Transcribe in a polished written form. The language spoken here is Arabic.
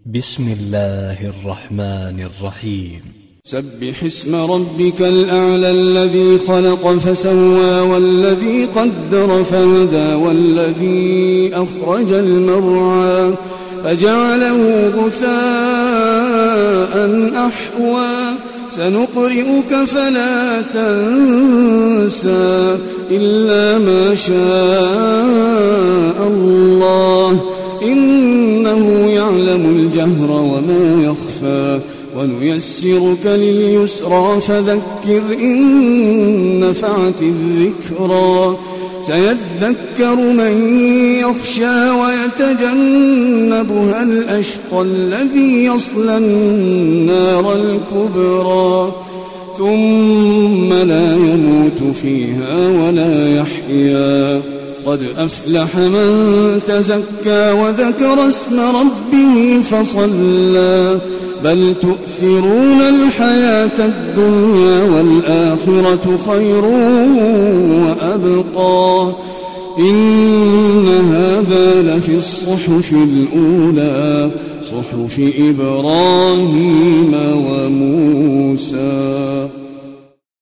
بسم الله الرحمن الرحيم. سبح اسم ربك الأعلى الذي خلق فسوى والذي قدر فهدى والذي أخرج المرعى فجعله غثاء أحوى سنقرئك فلا تنسى إلا ما شاء الله إنه يعلم الجهر وما يخفى ونيسرك لليسرى فذكر إن نفعت الذكرى سيذكر من يخشى ويتجنبها الأشقى الذي يصلى النار الكبرى ثم لا يموت فيها ولا يحيا قد أفلح من تزكى وذكر اسم ربه فصلى بل تؤثرون الحياة الدنيا والآخرة خير وأبقى إن هذا لفي الصحف الأولى صحف إبراهيم وموسى.